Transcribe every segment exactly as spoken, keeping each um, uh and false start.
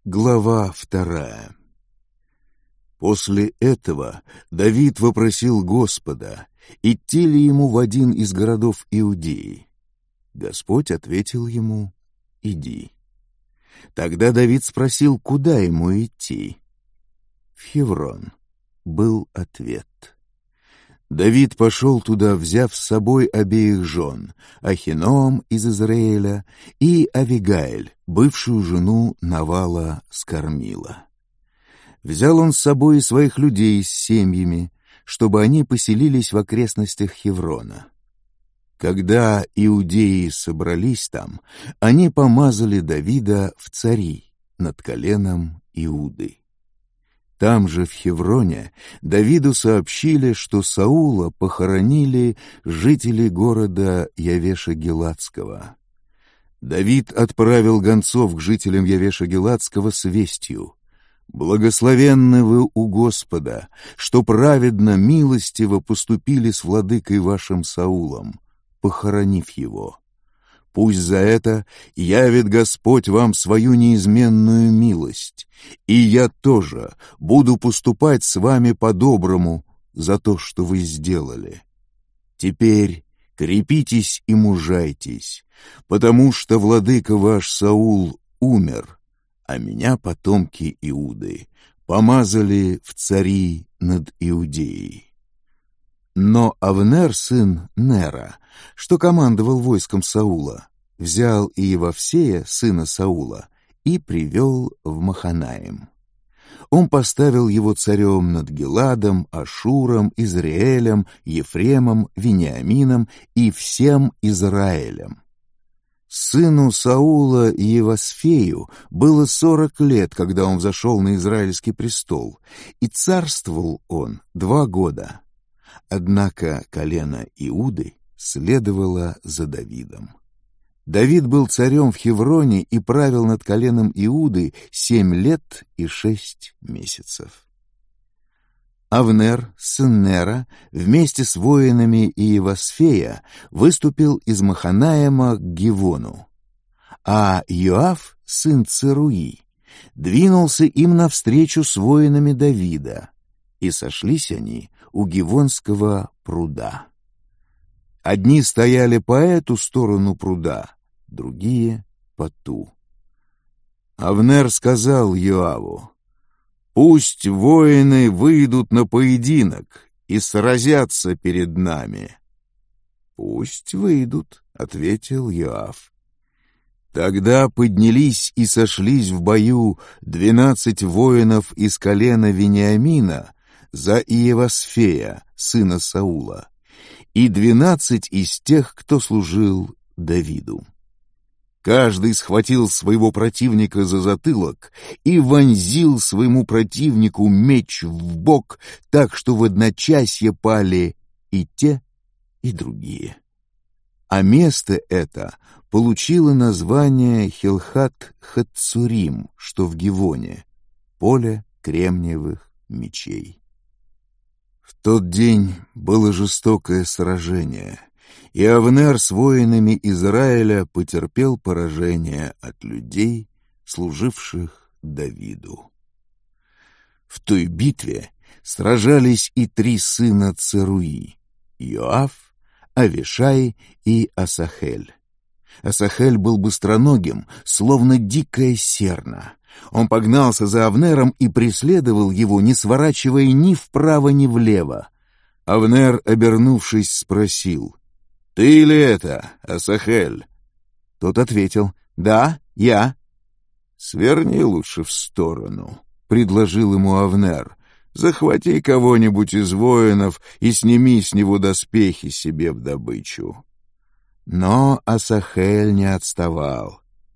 Глава вторая. После этого Давид вопросил Господа, идти ли ему в один из городов Иудеи. Господь ответил ему: «Иди». Тогда Давид спросил, куда ему идти. «В Хеврон», — был ответ. Давид пошел туда, взяв с собой обеих жен, Ахиноам из Израиля и Авигаиль, бывшую жену Навала с Кармила. Взял он с собой и своих людей с семьями, чтобы они поселились в окрестностях Хеврона. Когда иудеи собрались там, они помазали Давида в цари над коленом Иуды. Там же, в Хевроне, Давиду сообщили, что Саула похоронили жители города Явеша-Гиладского. Давид отправил гонцов к жителям Явеша-Гиладского с вестью: «Благословенны вы у Господа, что праведно, милостиво поступили с владыкой вашим Саулом, похоронив его. Пусть за это явит Господь вам свою неизменную милость, и я тоже буду поступать с вами по-доброму за то, что вы сделали. Теперь крепитесь и мужайтесь, потому что владыка ваш Саул умер, а меня потомки Иуды помазали в цари над Иудеей». Но Авнер, сын Нера, что командовал войском Саула, взял Иевовсея, сына Саула, и привел в Маханаим. Он поставил его царем над Гиладом, Ашуром, Израилем, Ефремом, Вениамином и всем Израилем. Сыну Саула Иевосфею было сорок лет, когда он взошел на израильский престол, и царствовал он два года. Однако колено Иуды следовало за Давидом. Давид был царем в Хевроне и правил над коленом Иуды семь лет и шесть месяцев. Авнер, сын Нера, вместе с воинами Иевосфея выступил из Маханаима к Гивону, а Йоав, сын Церуи, двинулся им навстречу с воинами Давида, и сошлись они у Гивонского пруда. Одни стояли по эту сторону пруда, другие — по ту. Авнер сказал Йоаву: «Пусть воины выйдут на поединок и сразятся перед нами». «Пусть выйдут», — ответил Йоав. Тогда поднялись и сошлись в бою двенадцать воинов из колена Вениамина за Иевосфея, сына Саула, и двенадцать из тех, кто служил Давиду. Каждый схватил своего противника за затылок и вонзил своему противнику меч в бок, так что в одночасье пали и те, и другие. А место это получило название Хилхат-Хацурим, что в Гивоне, поле кремниевых мечей. В тот день было жестокое сражение, и Авнер с воинами Израиля потерпел поражение от людей, служивших Давиду. В той битве сражались и три сына Церуи — Йоав, Авишай и Асахель. Асахель был быстроногим, словно дикая серна. Он погнался за Авнером и преследовал его, не сворачивая ни вправо, ни влево. Авнер, обернувшись, спросил: «Ты ли это, Асахель?» Тот ответил: «Да, я». «Сверни лучше в сторону», — предложил ему Авнер. «Захвати кого-нибудь из воинов и сними с него доспехи себе в добычу». Но Асахель не отставал.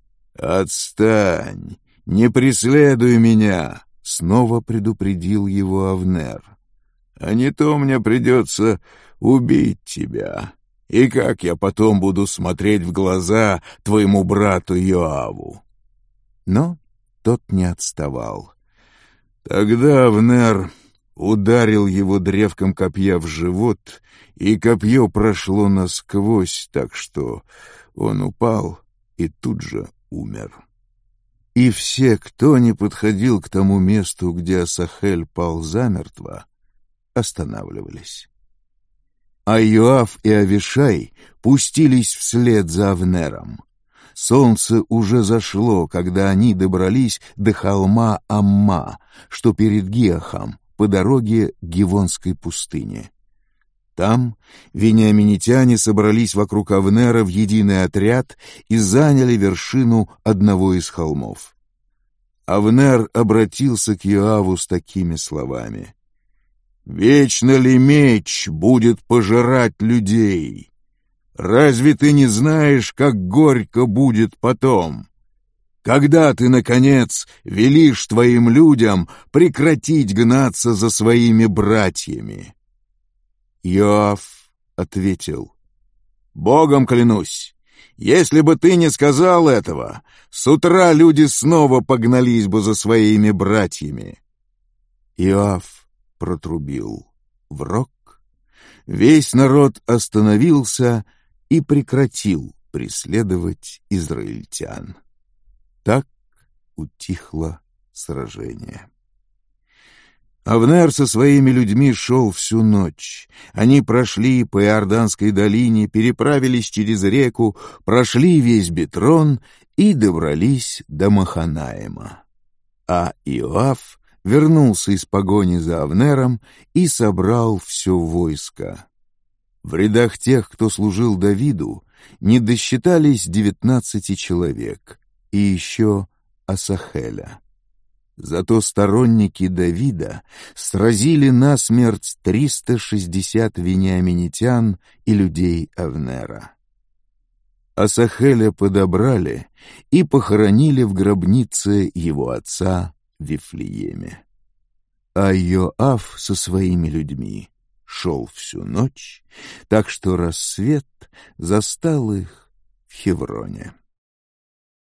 «Отстань! Не преследуй меня!» — снова предупредил его Авнер. «А не то мне придется убить тебя. И как я потом буду смотреть в глаза твоему брату Йоаву?» Но тот не отставал. Тогда Авнер ударил его древком копья в живот, и копье прошло насквозь, так что он упал и тут же умер. И все, кто не подходил к тому месту, где Асахель пал замертво, останавливались. А Йоав и Авишай пустились вслед за Авнером. Солнце уже зашло, когда они добрались до холма Амма, что перед Гиахом, по дороге к Гивонской пустыне. Там вениаминитяне собрались вокруг Авнера в единый отряд и заняли вершину одного из холмов. Авнер обратился к Йоаву с такими словами: «Вечно ли меч будет пожирать людей? Разве ты не знаешь, как горько будет потом? Когда ты, наконец, велишь твоим людям прекратить гнаться за своими братьями?» Йоав ответил: «Богом клянусь, если бы ты не сказал этого, с утра люди снова погнались бы за своими братьями». Йоав протрубил в рог, весь народ остановился и прекратил преследовать израильтян. Так утихло сражение. Авнер со своими людьми шел всю ночь. Они прошли по Иорданской долине, переправились через реку, прошли весь Битрон и добрались до Маханаима. А Иоав вернулся из погони за Авнером и собрал все войско. В рядах тех, кто служил Давиду, не досчитались девятнадцати человек, и еще Асахеля. Зато сторонники Давида сразили насмерть триста шестьдесят вениаминитян и людей Авнера. Асахеля подобрали и похоронили в гробнице его отца в Вифлееме. А Йоав со своими людьми шел всю ночь, так что рассвет застал их в Хевроне.